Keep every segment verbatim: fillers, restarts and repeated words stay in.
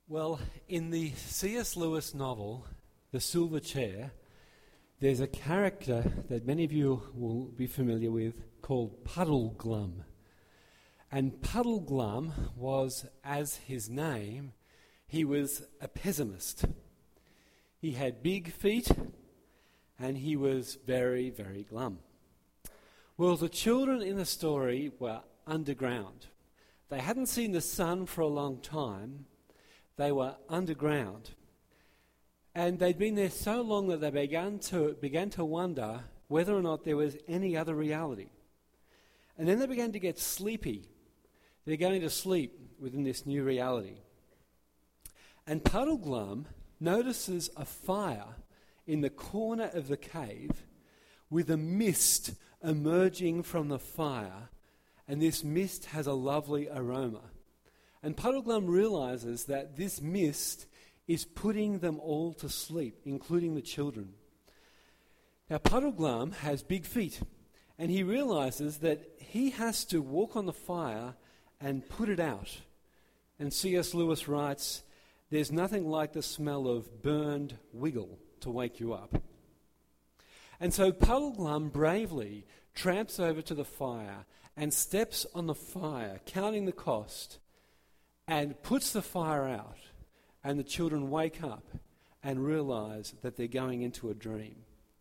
Well, in the C S Lewis novel, The Silver Chair, there's a character that many of you will be familiar with called Puddleglum. And Puddleglum was, as his name, he was a pessimist. He had big feet and he was very, very glum. Well, the children in the story were underground. They hadn't seen the sun for a long time. They were underground. And they'd been there so long that they began to, began to wonder whether or not there was any other reality. And then they began to get sleepy. They're going to sleep within this new reality. And Puddleglum notices a fire in the corner of the cave with a mist emerging from the fire, and this mist has a lovely aroma. And Puddleglum realizes that this mist is putting them all to sleep, including the children. Now, Puddleglum has big feet, and he realizes that he has to walk on the fire and put it out. And C S Lewis writes, "There's nothing like the smell of burned wiggle to wake you up." And so Puddleglum bravely tramps over to the fire and steps on the fire, counting the cost, and puts the fire out. And the children wake up and realize that they're going into a dream.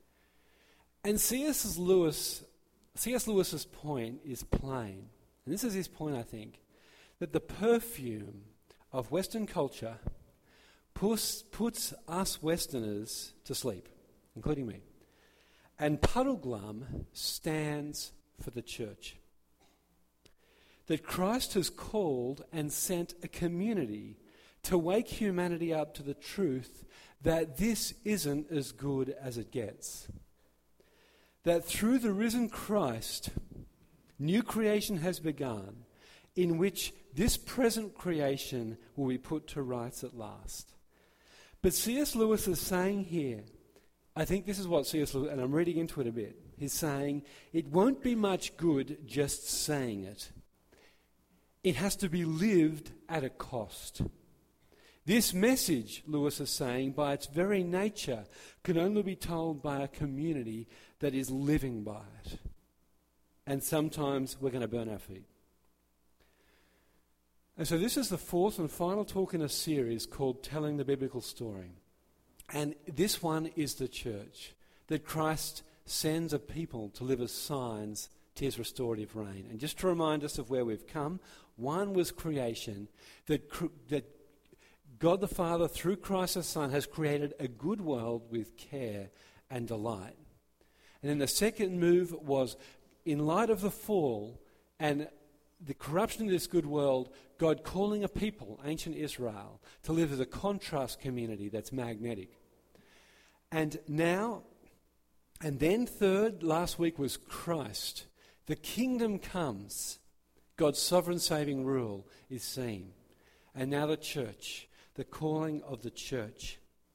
And C S Lewis, C S Lewis's point is plain. And this is his point, I think, that the perfume of Western culture puts, puts us Westerners to sleep, including me. And Puddleglum stands for the church. That Christ has called and sent a community to wake humanity up to the truth that this isn't as good as it gets. That through the risen Christ, new creation has begun, in which this present creation will be put to rights at last. But C S Lewis is saying here, I think this is what C S Lewis, and I'm reading into it a bit, he's saying, it won't be much good just saying it. It has to be lived at a cost. This message, Lewis is saying, by its very nature, can only be told by a community that is living by it. And sometimes we're going to burn our feet. And so this is the fourth and final talk in a series called Telling the Biblical Story. And this one is the church, that Christ sends a people to live as signs to his restorative reign. And just to remind us of where we've come, one was creation, that, that God the Father, through Christ the Son, has created a good world with care and delight. And then the second move was, in light of the fall and the corruption of this good world, God calling a people, ancient Israel, to live as a contrast community that's magnetic. And now, and then third, last week was Christ. The kingdom comes. God's sovereign saving rule is seen. And now the church, the calling of the church.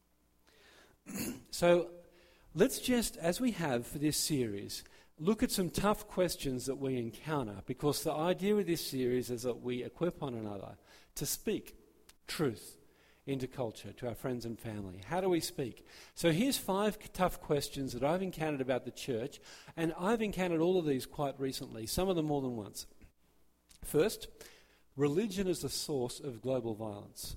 So let's just, as we have for this series, look at some tough questions that we encounter, because the idea of this series is that we equip one another to speak truth into culture, to our friends and family. How do we speak? So here's five tough questions that I've encountered about the church, and I've encountered all of these quite recently, some of them more than once. First, religion is the source of global violence.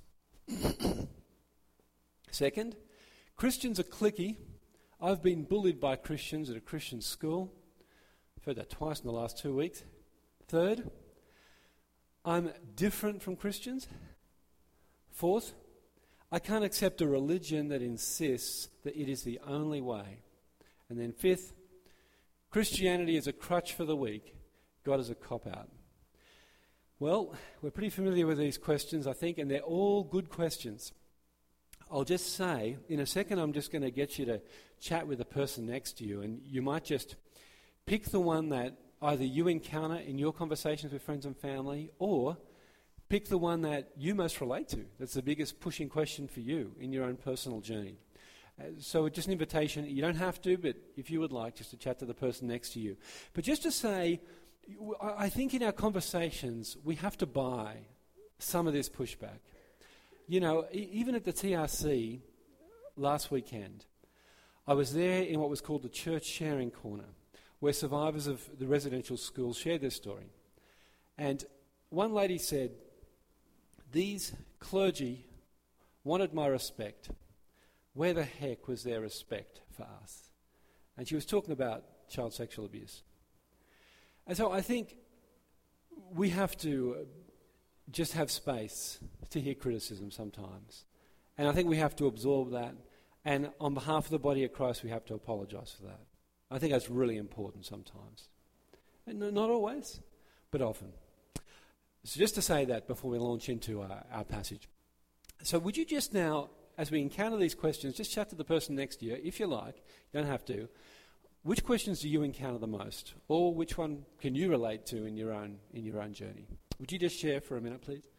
Second, Christians are cliquey. I've been bullied by Christians at a Christian school. I've heard that twice in the last two weeks. Third, I'm different from Christians. Fourth, I can't accept a religion that insists that it is the only way. And then fifth, Christianity is a crutch for the weak. God is a cop-out. Well, we're pretty familiar with these questions, I think, and they're all good questions. I'll just say, in a second I'm just going to get you to chat with the person next to you, and you might just pick the one that either you encounter in your conversations with friends and family, or pick the one that you most relate to. That's the biggest pushing question for you in your own personal journey. Uh, so just an invitation. You don't have to, but if you would like, just to chat to the person next to you. But just to say, I think in our conversations we have to buy some of this pushback. You know, e- even at the T R C last weekend, I was there in what was called the Church Sharing Corner, where survivors of the residential schools shared their story. And one lady said, these clergy wanted my respect. Where the heck was their respect for us? And she was talking about child sexual abuse. And so I think we have to just have space to hear criticism sometimes. And I think we have to absorb that. And on behalf of the body of Christ, we have to apologise for that. I think that's really important sometimes. And not always, but often. So just to say that before we launch into our, our passage. So would you just now, as we encounter these questions, just chat to the person next to you, if you like, you don't have to. Which questions do you encounter the most? Or which one can you relate to in your own in your own journey? Would you just share for a minute, please?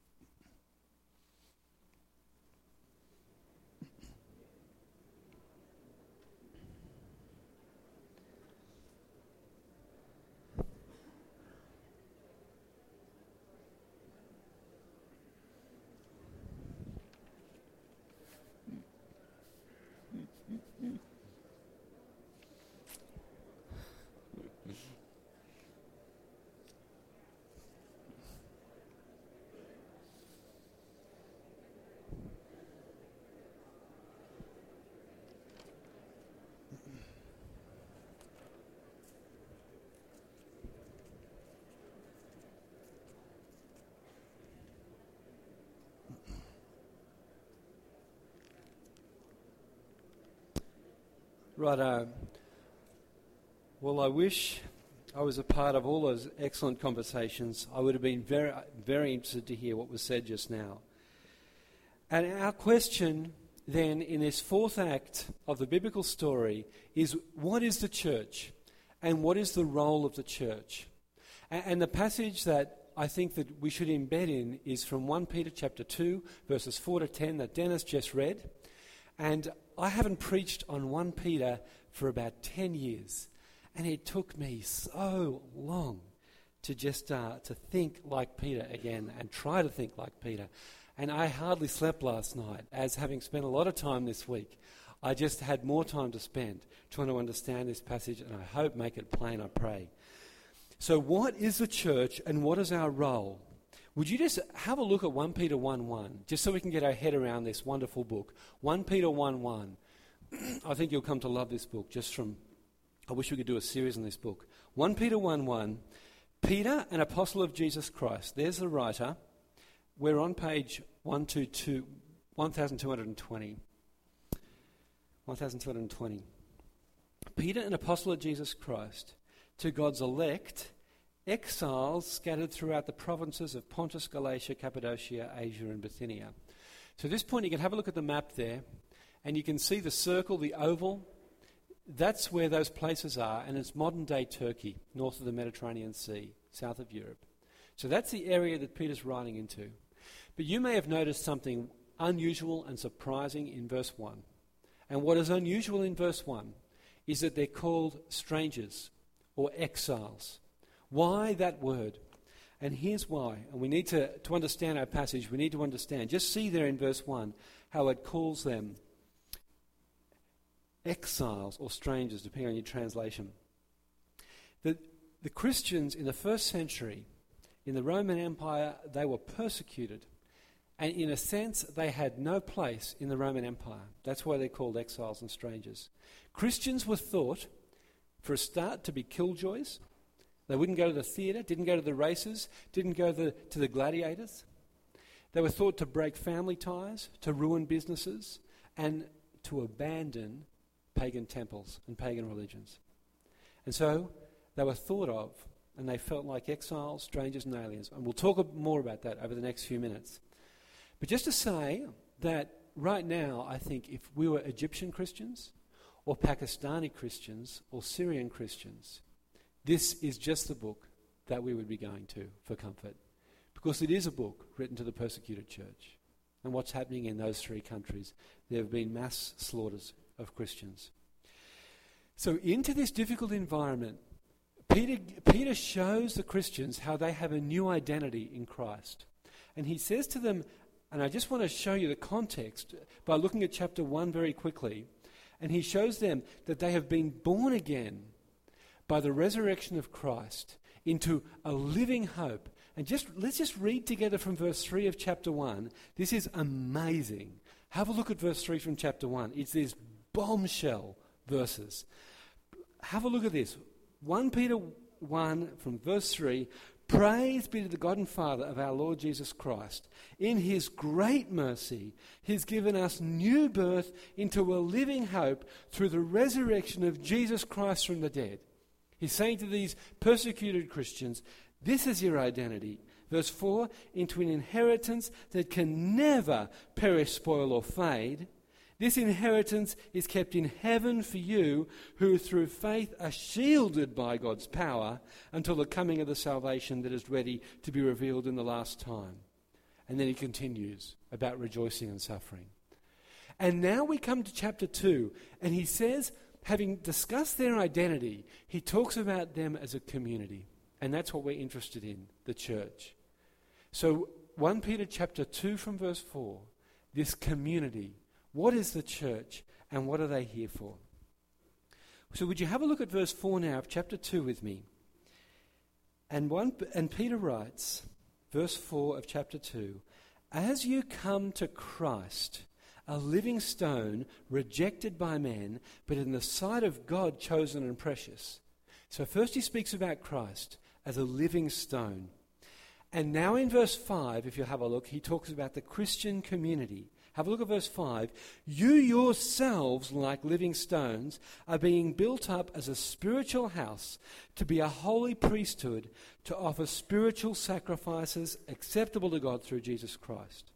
Righto. Well, I wish I was a part of all those excellent conversations. I would have been very, very interested to hear what was said just now. And our question then in this fourth act of the biblical story is, what is the church? And what is the role of the church? And, and the passage that I think that we should embed in is from First Peter chapter two, verses four to ten that Dennis just read. And I haven't preached on First Peter for about ten years. And it took me so long to just uh, to think like Peter again and try to think like Peter. And I hardly slept last night, as having spent a lot of time this week, I just had more time to spend trying to understand this passage, and I hope make it plain, I pray. So what is the church and what is our role? Would you just have a look at First Peter one one, just so we can get our head around this wonderful book. First Peter one one. I think you'll come to love this book just from, I wish we could do a series on this book. First Peter one one, Peter, an apostle of Jesus Christ. There's the writer. We're on page one two two, twelve twenty. twelve twenty. Peter, an apostle of Jesus Christ, to God's elect, exiles scattered throughout the provinces of Pontus, Galatia, Cappadocia, Asia, and Bithynia. So at this point, you can have a look at the map there, and you can see the circle, the oval. That's where those places are, and it's modern-day Turkey, north of the Mediterranean Sea, south of Europe. So that's the area that Peter's writing into. But you may have noticed something unusual and surprising in verse one. And what is unusual in verse one is that they're called strangers or exiles. Why that word? And here's why. And we need to, to understand our passage, we need to understand. Just see there in verse one how it calls them exiles or strangers, depending on your translation. The, the Christians in the first century, in the Roman Empire, they were persecuted. And in a sense, they had no place in the Roman Empire. That's why they're called exiles and strangers. Christians were thought, for a start, to be killjoys. They wouldn't go to the theatre, didn't go to the races, didn't go to the, to the gladiators. They were thought to break family ties, to ruin businesses, and to abandon pagan temples and pagan religions. And so they were thought of, and they felt like exiles, strangers, and aliens. And we'll talk more about that over the next few minutes. But just to say that right now, I think if we were Egyptian Christians or Pakistani Christians or Syrian Christians, this is just the book that we would be going to for comfort. Because it is a book written to the persecuted church. And what's happening in those three countries, there have been mass slaughters of Christians. So into this difficult environment, Peter, Peter shows the Christians how they have a new identity in Christ. And he says to them, And I just want to show you the context by looking at chapter one very quickly. And he shows them that they have been born again by the resurrection of Christ into a living hope. And just let's just read together from verse three of chapter one. This is amazing. Have a look at verse three from chapter one. It's these bombshell verses. Have a look at this. First Peter one from verse three. Praise be to the God and Father of our Lord Jesus Christ. In his great mercy, he's given us new birth into a living hope through the resurrection of Jesus Christ from the dead. He's saying to these persecuted Christians, this is your identity. Verse four, into an inheritance that can never perish, spoil, or fade. This inheritance is kept in heaven for you, who through faith are shielded by God's power until the coming of the salvation that is ready to be revealed in the last time. And then he continues about rejoicing and suffering. And now we come to chapter two, and he says, having discussed their identity, he talks about them as a community. And that's what we're interested in, the church. So First Peter chapter two from verse four, this community. What is the church and what are they here for? So would you have a look at verse four now of chapter two with me? And one and Peter writes, verse four of chapter two, as you come to Christ, a living stone rejected by men, but in the sight of God chosen and precious. So first he speaks about Christ as a living stone. And now in verse five, if you have a look, he talks about the Christian community. Have a look at verse five. You yourselves, like living stones, are being built up as a spiritual house to be a holy priesthood, to offer spiritual sacrifices acceptable to God through Jesus Christ.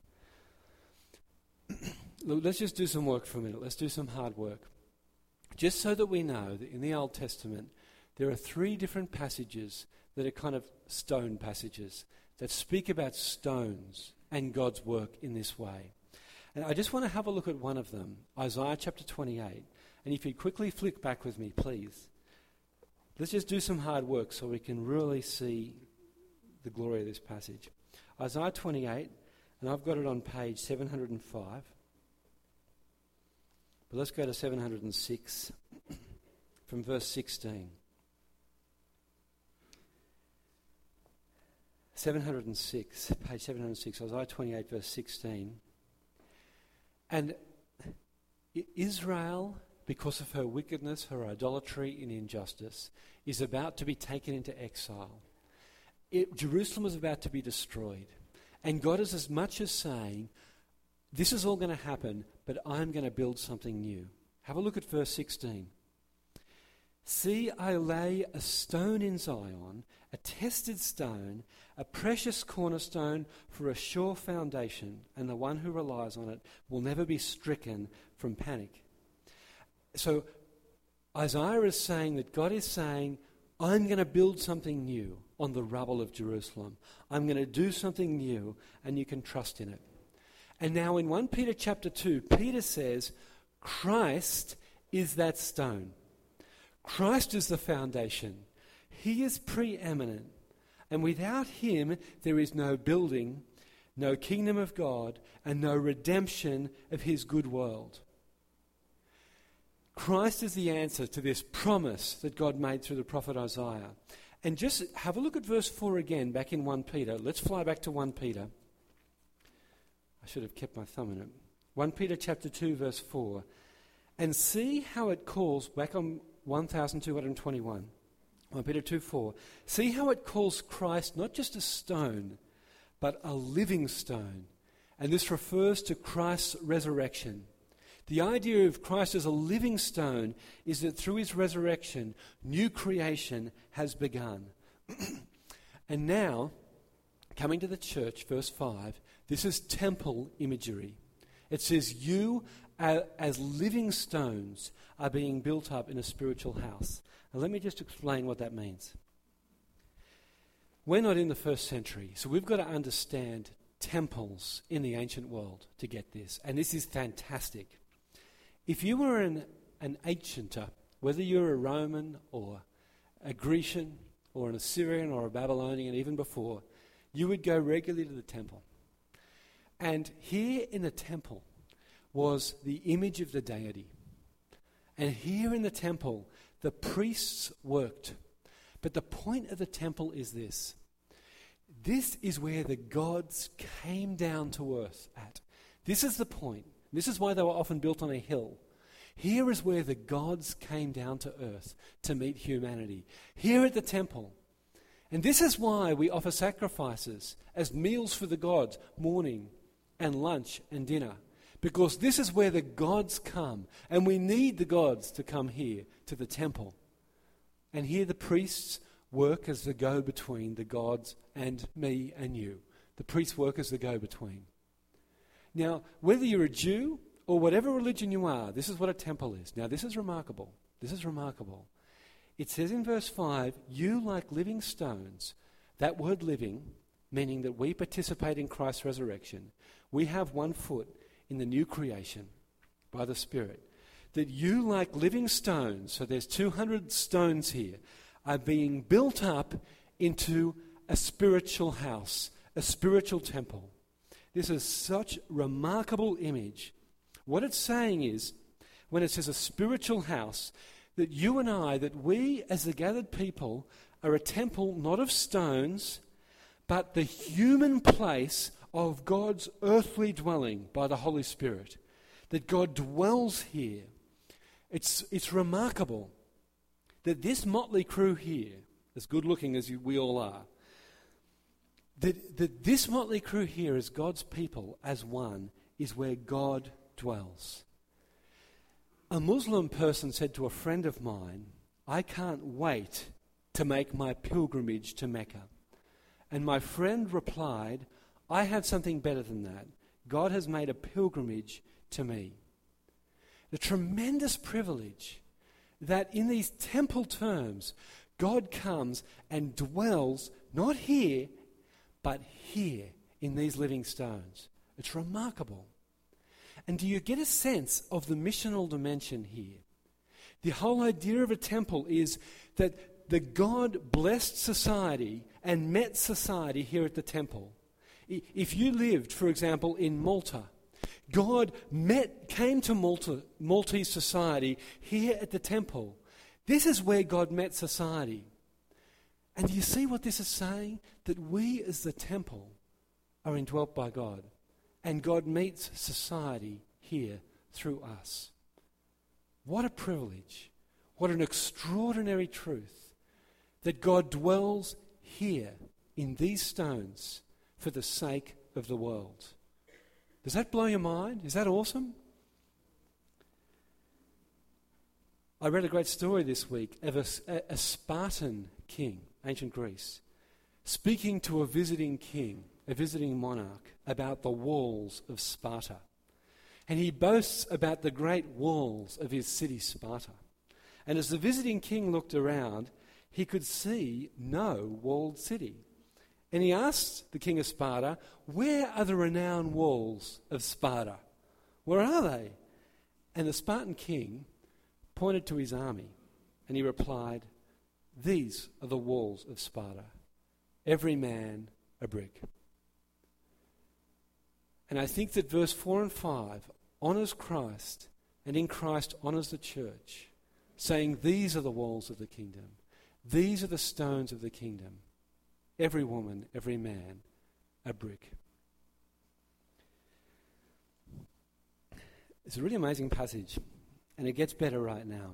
Look, let's just do some work for a minute. Let's do some hard work. Just so that we know that in the Old Testament, there are three different passages that are kind of stone passages that speak about stones and God's work in this way. And I just want to have a look at one of them, Isaiah chapter twenty-eight. And if you quickly flick back with me, please. Let's just do some hard work so we can really see the glory of this passage. Isaiah twenty-eight, and I've got it on page seven hundred five. But let's go to seven hundred six from verse sixteen. seven hundred six, page seven hundred six, Isaiah twenty-eight, verse sixteen. And Israel, because of her wickedness, her idolatry and injustice, is about to be taken into exile. It, Jerusalem is about to be destroyed. And God is as much as saying, this is all going to happen, but I'm going to build something new. Have a look at verse sixteen. See, I lay a stone in Zion, a tested stone, a precious cornerstone for a sure foundation, and the one who relies on it will never be stricken from panic. So Isaiah is saying that God is saying, I'm going to build something new on the rubble of Jerusalem. I'm going to do something new, and you can trust in it. And now in First Peter chapter two, Peter says, Christ is that stone. Christ is the foundation. He is preeminent. And without him, there is no building, no kingdom of God, and no redemption of his good world. Christ is the answer to this promise that God made through the prophet Isaiah. And just have a look at verse four again, back in First Peter. Let's fly back to First Peter. I should have kept my thumb in it. First Peter chapter two, verse four. And see how it calls, back on twelve twenty-one, First Peter two four. See how it calls Christ not just a stone, but a living stone. And this refers to Christ's resurrection. The idea of Christ as a living stone is that through his resurrection, new creation has begun. And now, coming to the church, verse five, this is temple imagery. It says, you uh, as living stones are being built up in a spiritual house. Now let me just explain what that means. We're not in the first century, so we've got to understand temples in the ancient world to get this. And this is fantastic. If you were an, an ancienter, whether you're a Roman or a Grecian or an Assyrian or a Babylonian, even before, you would go regularly to the temple. And here in the temple was the image of the deity. And here in the temple, the priests worked. But the point of the temple is this. This is where the gods came down to earth at. This is the point. This is why they were often built on a hill. Here is where the gods came down to earth to meet humanity. Here at the temple. And this is why we offer sacrifices as meals for the gods, morning and lunch and dinner. Because this is where the gods come. And we need the gods to come here to the temple. And here the priests work as the go-between, the gods and me and you. The priests work as the go-between. Now, whether you're a Jew or whatever religion you are, this is what a temple is. Now, this is remarkable. This is remarkable. It says in verse five, you like living stones. That word living, meaning that we participate in Christ's resurrection. We have one foot in the new creation by the Spirit. That you like living stones, so there's two hundred stones here, are being built up into a spiritual house, a spiritual temple. This is such remarkable image. What it's saying is, when it says a spiritual house, that you and I, that we as the gathered people are a temple not of stones, but the human place of God's earthly dwelling by the Holy Spirit. That God dwells here. It's, it's remarkable that this motley crew here, as good looking as you, we all are, that, that this motley crew here as God's people, as one, is where God dwells. A Muslim person said to a friend of mine, I can't wait to make my pilgrimage to Mecca. And my friend replied, I have something better than that. God has made a pilgrimage to me. The tremendous privilege that in these temple terms, God comes and dwells, not here, but here in these living stones. It's remarkable. And do you get a sense of the missional dimension here? The whole idea of a temple is that the God blessed society and met society here at the temple. If you lived, for example, in Malta, God met, came to Malta, Maltese society here at the temple. This is where God met society. And do you see what this is saying? That we as the temple are indwelt by God. And God meets society here through us. What a privilege. What an extraordinary truth. That God dwells here in these stones for the sake of the world. Does that blow your mind? Is that awesome? I read a great story this week of a, a Spartan king, ancient Greece, speaking to a visiting king, a visiting monarch, about the walls of Sparta. And he boasts about the great walls of his city, Sparta. And as the visiting king looked around, he could see no walled city. And he asked the king of Sparta, where are the renowned walls of Sparta? Where are they? And the Spartan king pointed to his army, and he replied, these are the walls of Sparta, every man a brick. And I think that verse four and five honours Christ, and in Christ honours the church, saying these are the walls of the kingdom, these are the stones of the kingdom, every woman, every man a brick. It's a really amazing passage, and it gets better right now.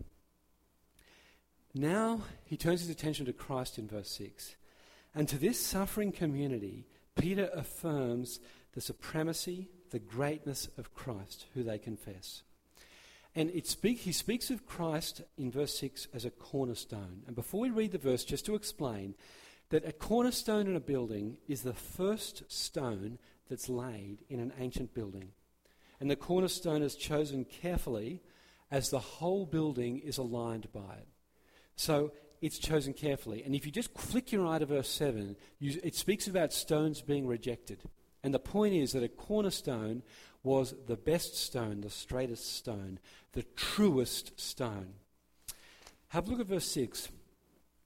Now he turns his attention to Christ in verse six. And to this suffering community, Peter affirms the supremacy, the greatness of Christ, who they confess. And it speak, he speaks of Christ in verse six as a cornerstone. And before we read the verse, just to explain that a cornerstone in a building is the first stone that's laid in an ancient building. And the cornerstone is chosen carefully as the whole building is aligned by it. So it's chosen carefully. And if you just flick your eye to verse seven, you, it speaks about stones being rejected. And the point is that a cornerstone was the best stone, the straightest stone, the truest stone. Have a look at verse six.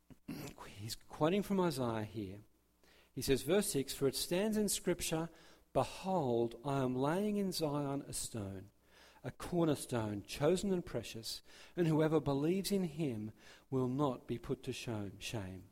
He's quoting from Isaiah here. He says, verse six, for it stands in Scripture, Behold, I am laying in Zion a stone, a cornerstone, chosen and precious, and whoever believes in him will not be put to shame.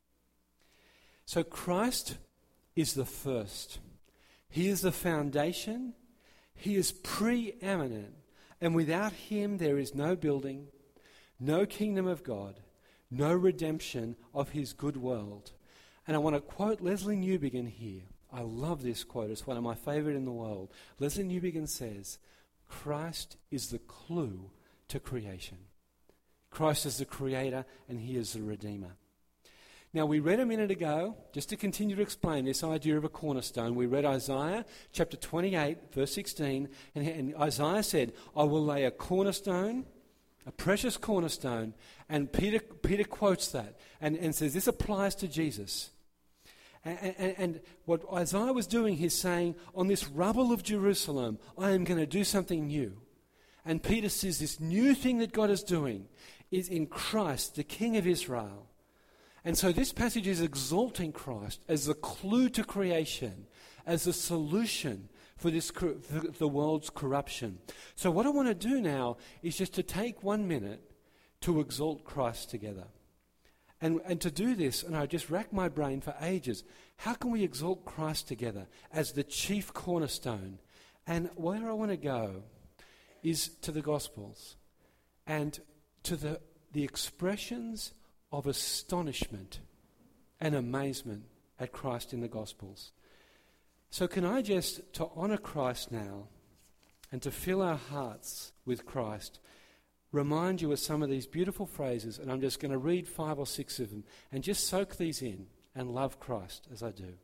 So Christ is the first. He is the foundation. He is preeminent. And without him there is no building, no kingdom of God, no redemption of his good world. And I want to quote Leslie Newbigin here. I love this quote. It's one of my favourite in the world. Leslie Newbigin says, Christ is the clue to creation. Christ is the creator and he is the redeemer. Now, we read a minute ago, just to continue to explain this idea of a cornerstone, we read Isaiah chapter twenty-eight, verse sixteen, and, and Isaiah said, I will lay a cornerstone, a precious cornerstone, and Peter, Peter quotes that and, and says this applies to Jesus. And, and, and what Isaiah was doing, he's saying, on this rubble of Jerusalem, I am going to do something new. And Peter says this new thing that God is doing is in Christ, the King of Israel. And so this passage is exalting Christ as the clue to creation, as the solution for this for the world's corruption. So what I want to do now is just to take one minute to exalt Christ together. And, and to do this, and I just racked my brain for ages, how can we exalt Christ together as the chief cornerstone? And where I want to go is to the Gospels and to the, the expressions of astonishment and amazement at Christ in the Gospels. So can I just, to honour Christ now and to fill our hearts with Christ, remind you of some of these beautiful phrases, and I'm just going to read five or six of them and just soak these in and love Christ as I do.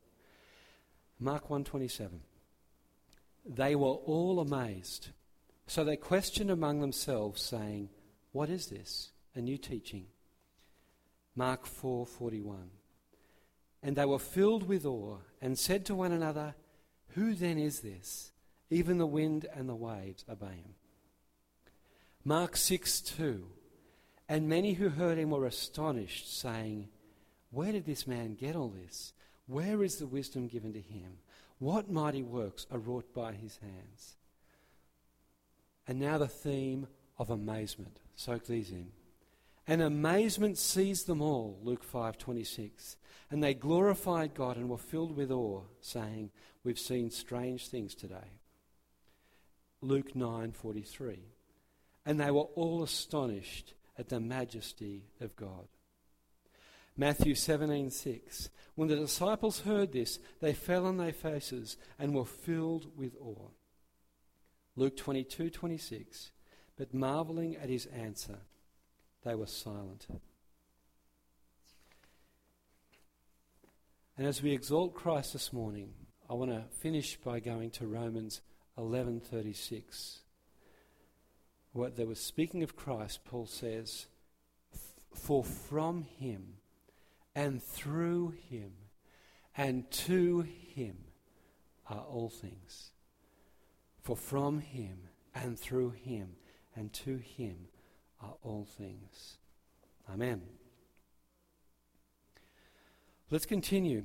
Mark one twenty-seven. They were all amazed, so they questioned among themselves, saying, what is this? A new teaching. Mark four forty-one. And they were filled with awe and said to one another, who then is this? Even the wind and the waves obey him. Mark six two. And many who heard him were astonished, saying, where did this man get all this? Where is the wisdom given to him? What mighty works are wrought by his hands? And now the theme of amazement. Soak these in. And amazement seized them all, Luke five twenty-six. And they glorified God and were filled with awe, saying, we've seen strange things today. Luke nine forty-three. And they were all astonished at the majesty of God. Matthew seventeen six. When the disciples heard this, they fell on their faces and were filled with awe. Luke twenty-two twenty-six. But marvelling at his answer, they were silent. And as we exalt Christ this morning, I want to finish by going to Romans eleven thirty-six. What they were speaking of Christ, Paul says, for from him and through him and to him are all things. For from him and through him and to him are all things. Amen. Let's continue.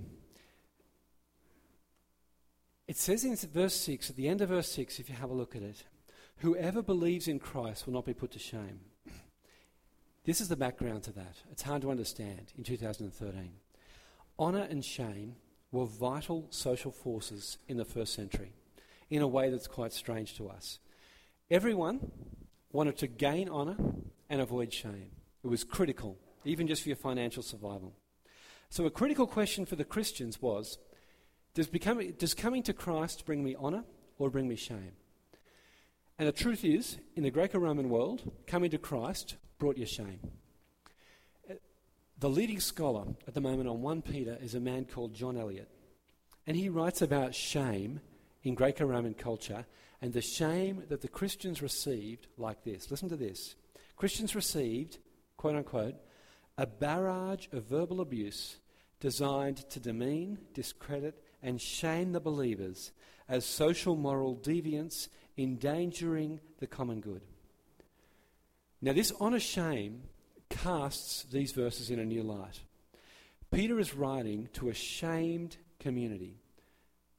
It says in verse six, at the end of verse six, if you have a look at it, whoever believes in Christ will not be put to shame. This is the background to that. It's hard to understand in two thousand thirteen. Honour and shame were vital social forces in the first century in a way that's quite strange to us. Everyone wanted to gain honour and avoid shame. It was critical, even just for your financial survival. So a critical question for the Christians was, does, becoming, does coming to Christ bring me honour or bring me shame? And the truth is, in the Greco-Roman world, coming to Christ brought you shame. The leading scholar at the moment on First Peter is a man called John Eliot. And he writes about shame in Greco-Roman culture and the shame that the Christians received like this. Listen to this. Christians received, quote unquote, a barrage of verbal abuse designed to demean, discredit, and shame the believers as social moral deviants endangering the common good. Now this honour shame casts these verses in a new light. Peter is writing to a shamed community.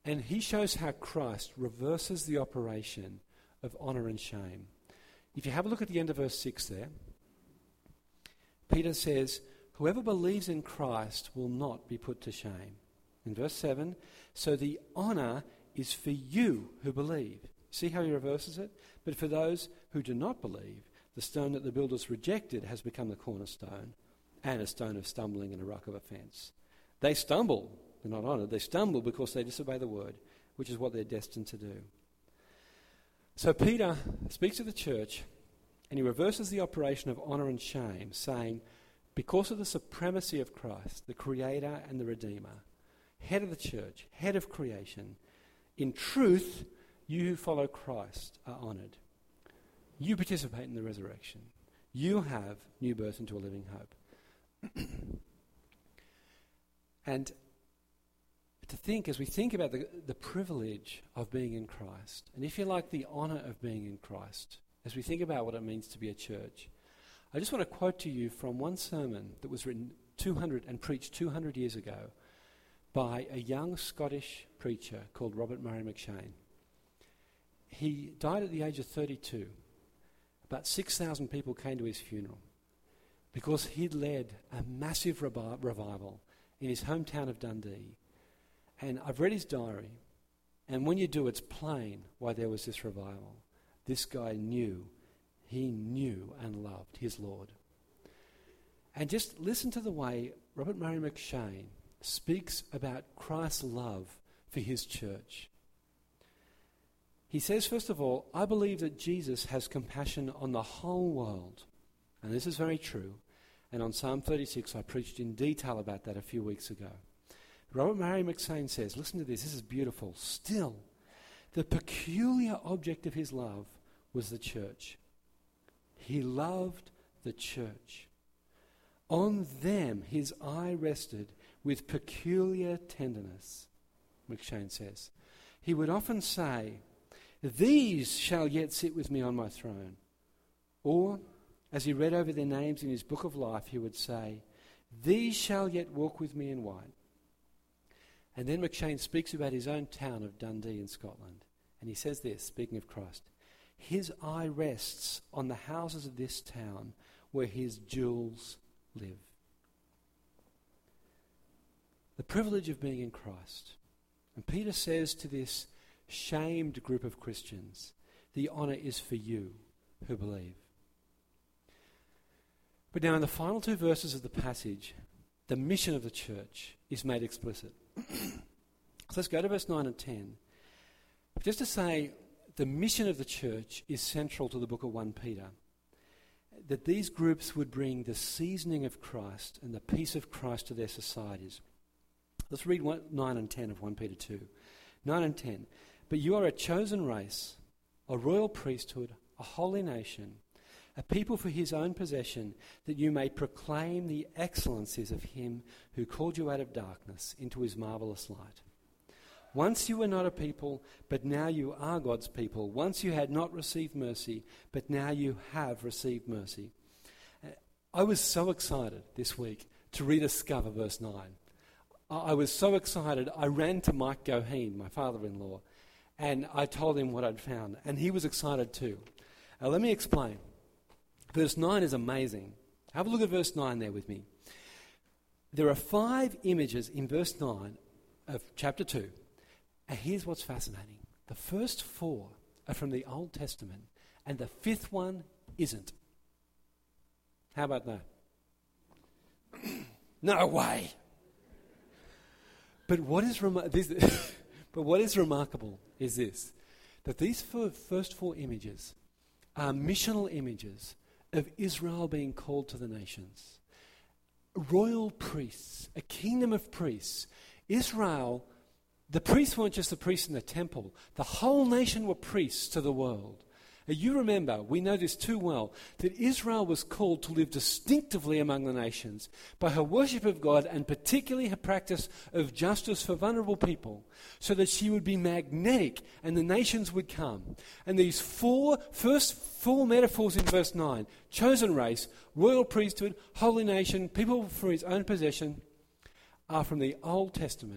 And he shows how Christ reverses the operation of honour and shame. If you have a look at the end of verse six there, Peter says, whoever believes in Christ will not be put to shame. In verse seven, so the honour is for you who believe. See how he reverses it? But for those who do not believe, the stone that the builders rejected has become the cornerstone, and a stone of stumbling and a rock of offence. They stumble, they're not honoured, they stumble because they disobey the word, which is what they're destined to do. So Peter speaks to the church, and he reverses the operation of honour and shame, saying, because of the supremacy of Christ, the Creator and the Redeemer, head of the church, head of creation, in truth, you who follow Christ are honoured. You participate in the resurrection. You have new birth into a living hope. And to think, as we think about the, the privilege of being in Christ, and if you like, the honour of being in Christ, as we think about what it means to be a church, I just want to quote to you from one sermon that was written two hundred and preached two hundred years ago by a young Scottish preacher called Robert Murray McCheyne. He died at the age of thirty-two. About six thousand people came to his funeral because he'd led a massive revi- revival in his hometown of Dundee. And I've read his diary, and when you do, it's plain why there was this revival. This guy knew, he knew and loved his Lord. And just listen to the way Robert Murray McCheyne speaks about Christ's love for his church. He says, first of all, I believe that Jesus has compassion on the whole world. And this is very true. And on Psalm thirty-six, I preached in detail about that a few weeks ago. Robert Murray McCheyne says, listen to this, this is beautiful. Still, the peculiar object of his love was the church. He loved the church. On them his eye rested with peculiar tenderness, McCheyne says. He would often say, these shall yet sit with me on my throne. Or, as he read over their names in his book of life, he would say, these shall yet walk with me in white. And then McCheyne speaks about his own town of Dundee in Scotland. And he says this, speaking of Christ, his eye rests on the houses of this town where his jewels live. The privilege of being in Christ. And Peter says to this shamed group of Christians, the honour is for you who believe. But now in the final two verses of the passage, the mission of the church is made explicit. So let's go to verse nine and ten. Just to say, the mission of the church is central to the book of First Peter. That these groups would bring the seasoning of Christ and the peace of Christ to their societies. Let's read one, nine and ten of First Peter two. nine and ten. But you are a chosen race, a royal priesthood, a holy nation, a people for his own possession, that you may proclaim the excellencies of him who called you out of darkness into his marvellous light. Once you were not a people, but now you are God's people. Once you had not received mercy, but now you have received mercy. I was so excited this week to rediscover verse nine. I was so excited, I ran to Mike Goheen, my father-in-law, and I told him what I'd found, and he was excited too. Now let me explain. Verse nine is amazing. Have a look at verse nine there with me. There are five images in verse nine of chapter two. And here's what's fascinating. The first four are from the Old Testament, and the fifth one isn't. How about that? No way. But what is rem- this, but what is remarkable is this, that these four, first four images are missional images of Israel being called to the nations. Royal priests, a kingdom of priests. Israel, the priests weren't just the priests in the temple. The whole nation were priests to the world. Now you remember, we know this too well, that Israel was called to live distinctively among the nations by her worship of God and particularly her practice of justice for vulnerable people, so that she would be magnetic and the nations would come. And these four, first four metaphors in verse nine, chosen race, royal priesthood, holy nation, people for his own possession, are from the Old Testament.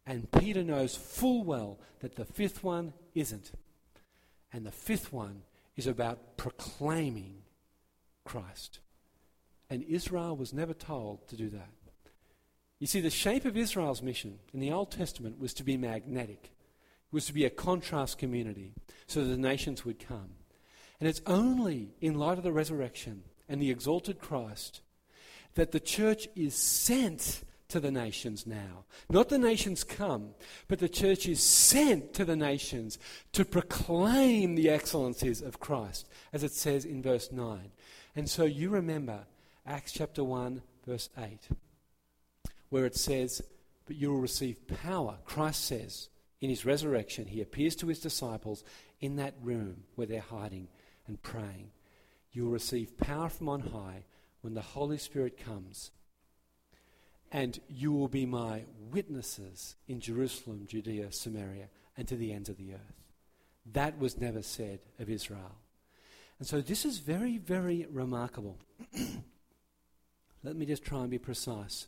And Peter knows full well that the fifth one isn't. And the fifth one is about proclaiming Christ. And Israel was never told to do that. You see, the shape of Israel's mission in the Old Testament was to be magnetic. It was to be a contrast community so that the nations would come. And it's only in light of the resurrection and the exalted Christ that the church is sent to the nations now. Not the nations come, but the church is sent to the nations to proclaim the excellencies of Christ, as it says in verse nine. And so you remember Acts chapter one, verse eight, where it says, but you will receive power. Christ says in his resurrection, he appears to his disciples in that room where they're hiding and praying. You will receive power from on high when the Holy Spirit comes. And you will be my witnesses in Jerusalem, Judea, Samaria, and to the ends of the earth. That was never said of Israel. And so this is very, very remarkable. Let me just try and be precise.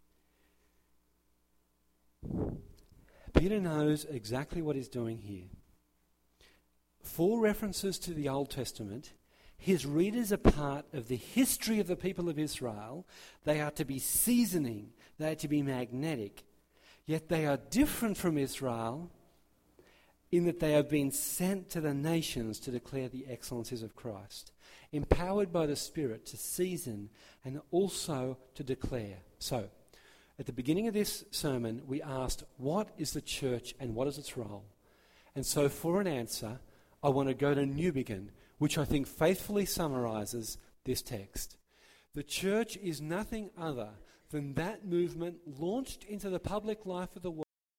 Peter knows exactly what he's doing here. Four references to the Old Testament. His readers are part of the history of the people of Israel. They are to be seasoning. They are to be magnetic. Yet they are different from Israel in that they have been sent to the nations to declare the excellencies of Christ, empowered by the Spirit to season and also to declare. So, at the beginning of this sermon, we asked, what is the church and what is its role? And so for an answer, I want to go to Newbigin, which I think faithfully summarizes this text. The church is nothing other than that movement launched into the public life of the world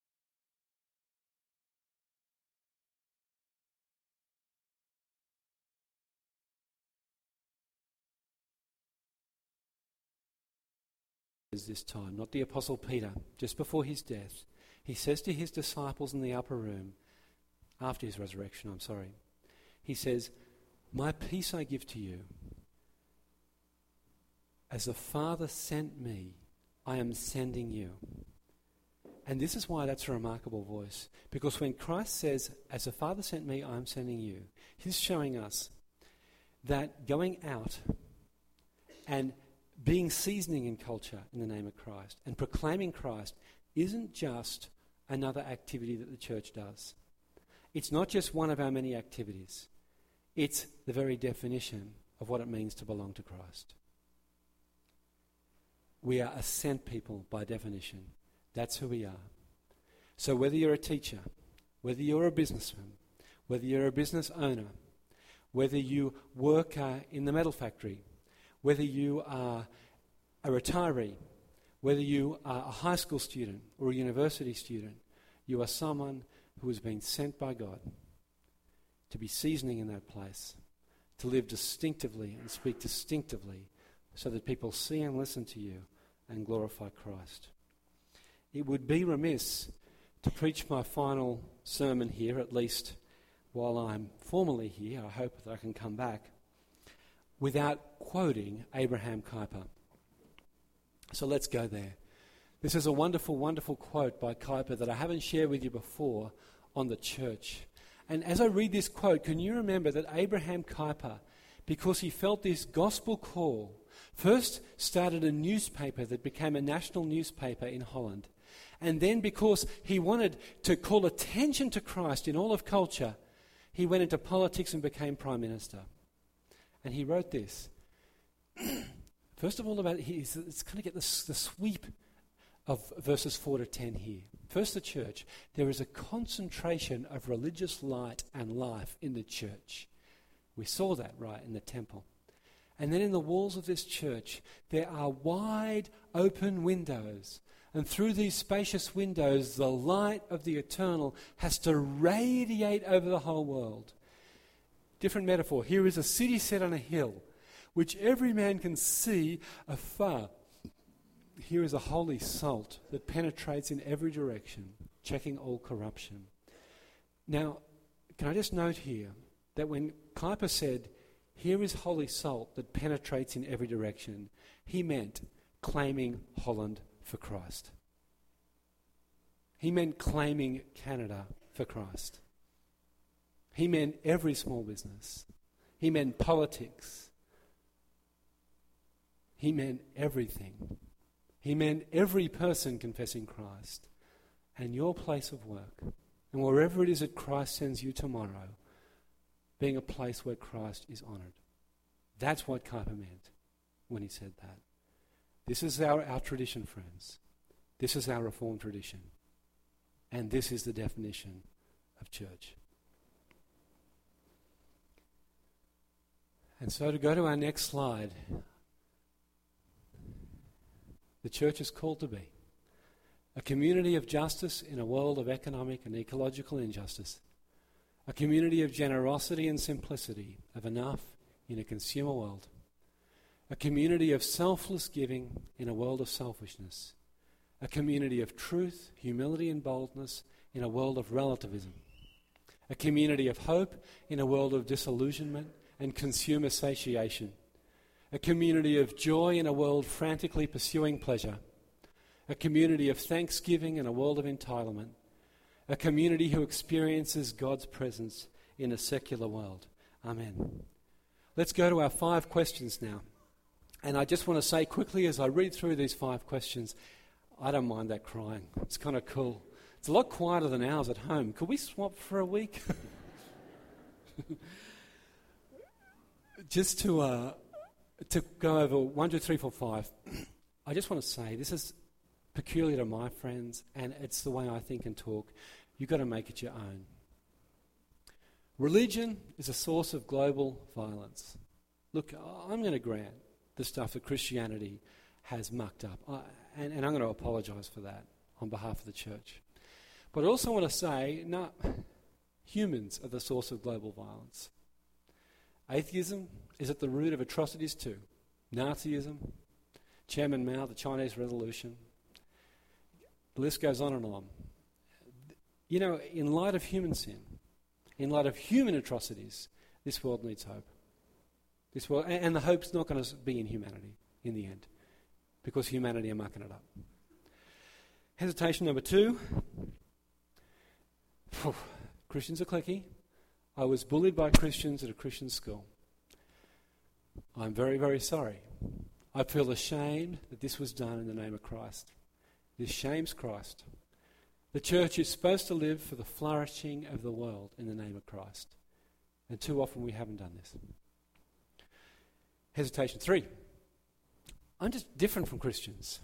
this time, not the Apostle Peter, just before his death. He says to his disciples in the upper room, after his resurrection, I'm sorry, he says, my peace I give to you. As the Father sent me, I am sending you. And this is why that's a remarkable voice. Because when Christ says, as the Father sent me, I am sending you, he's showing us that going out and being seasoning in culture in the name of Christ and proclaiming Christ isn't just another activity that the church does. It's not just one of our many activities. It's the very definition of what it means to belong to Christ. We are a sent people by definition. That's who we are. So whether you're a teacher, whether you're a businessman, whether you're a business owner, whether you work uh, in the metal factory, whether you are a retiree, whether you are a high school student or a university student, you are someone who has been sent by God to be seasoning in that place, to live distinctively and speak distinctively so that people see and listen to you and glorify Christ. It would be remiss to preach my final sermon here, at least while I'm formally here. I hope that I can come back without quoting Abraham Kuyper. So let's go there. This is a wonderful, wonderful quote by Kuyper that I haven't shared with you before on the church. And as I read this quote, can you remember that Abraham Kuyper, because he felt this gospel call, first started a newspaper that became a national newspaper in Holland. And then because he wanted to call attention to Christ in all of culture, he went into politics and became Prime Minister. And he wrote this. First of all, about he's, it's going to get the, the sweep of verses four to ten here. First, the church. There is a concentration of religious light and life in the church. We saw that, right, in the temple. And then in the walls of this church, there are wide open windows. And through these spacious windows, the light of the eternal has to radiate over the whole world. Different metaphor. Here is a city set on a hill, which every man can see afar. Here is a holy salt that penetrates in every direction, checking all corruption. Now, can I just note here that when Kuyper said, here is holy salt that penetrates in every direction, he meant claiming Holland for Christ. He He meant claiming Canada for Christ. He meant every small business. He meant politics. He meant everything. He meant every person confessing Christ. And your place of work, and wherever it is that Christ sends you tomorrow, being a place where Christ is honoured. That's what Kuyper meant when he said that. This is our, our tradition, friends. This is our Reformed tradition. And this is the definition of church. And so to go to our next slide, the church is called to be a community of justice in a world of economic and ecological injustice, a community of generosity and simplicity, of enough in a consumer world, a community of selfless giving in a world of selfishness, a community of truth, humility and boldness in a world of relativism, a community of hope in a world of disillusionment and consumer satiation, a community of joy in a world frantically pursuing pleasure, a community of thanksgiving in a world of entitlement, a community who experiences God's presence in a secular world. Amen. Let's go to our five questions now. And I just want to say quickly as I read through these five questions, I don't mind that crying. It's kind of cool. It's a lot quieter than ours at home. Could we swap for a week? Just to uh, to go over one, two, three, four, five, I just want to say this is peculiar to my friends, and it's the way I think and talk. You've got to make it your own. Religion is a source of global violence. Look, I'm going to grant the stuff that Christianity has mucked up, I, and, and I'm going to apologise for that on behalf of the church. But I also want to say, no, humans are the source of global violence. Atheism is at the root of atrocities too. Nazism, Chairman Mao, the Chinese Revolution. The list goes on and on. You know, in light of human sin, in light of human atrocities, this world needs hope. This world, and, and the hope's not going to be in humanity in the end, because humanity are mucking it up. Hesitation number two. Whew, Christians are cliquey. I was bullied by Christians at a Christian school. I'm very, very sorry. I feel ashamed that this was done in the name of Christ. This shames Christ. The church is supposed to live for the flourishing of the world in the name of Christ. And too often we haven't done this. Hesitation three. I'm just different from Christians.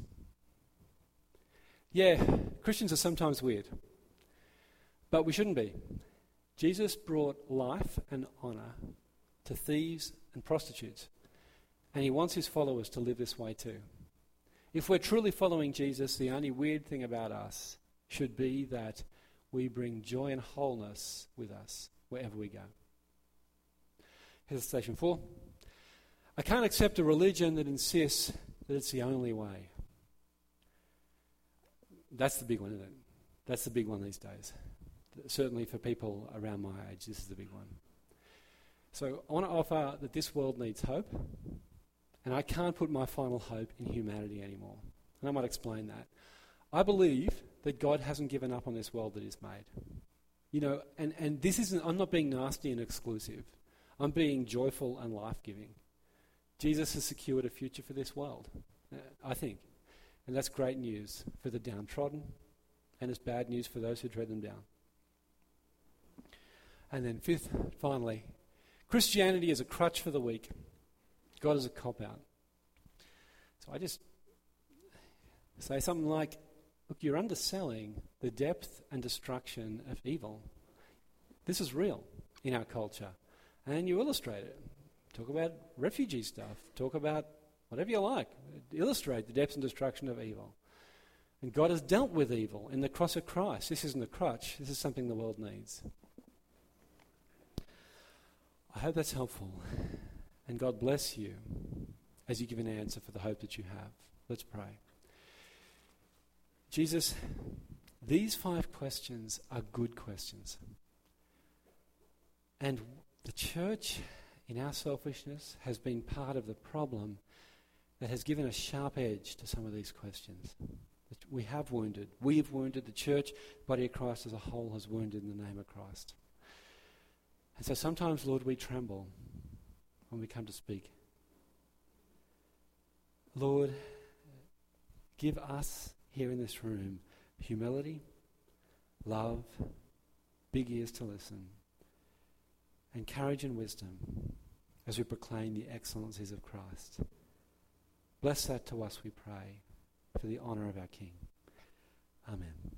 Yeah, Christians are sometimes weird. But we shouldn't be. Jesus brought life and honour to thieves and prostitutes. And he wants his followers to live this way too. If we're truly following Jesus, the only weird thing about us should be that we bring joy and wholeness with us wherever we go. Hesitation four. I can't accept a religion that insists that it's the only way. That's the big one, isn't it? That's the big one these days. Certainly for people around my age, this is the big one. So I want to offer that this world needs hope, and I can't put my final hope in humanity anymore. And I might explain that. I believe that God hasn't given up on this world that He's made. You know, and, and this isn't, I'm not being nasty and exclusive. I'm being joyful and life-giving. Jesus has secured a future for this world, uh, I think. And that's great news for the downtrodden, and it's bad news for those who tread them down. And then fifth, finally, Christianity is a crutch for the weak. God is a cop-out. So I just say something like, look, you're underselling the depth and destruction of evil. This is real in our culture. And you illustrate it. Talk about refugee stuff. Talk about whatever you like. Illustrate the depth and destruction of evil. And God has dealt with evil in the cross of Christ. This isn't a crutch. This is something the world needs. I hope that's helpful. And God bless you as you give an answer for the hope that you have. Let's pray. Jesus, these five questions are good questions. And the church, in our selfishness, has been part of the problem that has given a sharp edge to some of these questions. we have wounded. We have wounded. The church, body of Christ as a whole, has wounded in the name of Christ. And so sometimes, Lord, we tremble when we come to speak. Lord, give us here in this room humility, love, big ears to listen, and courage and wisdom as we proclaim the excellencies of Christ. Bless that to us, we pray, for the honour of our King. Amen.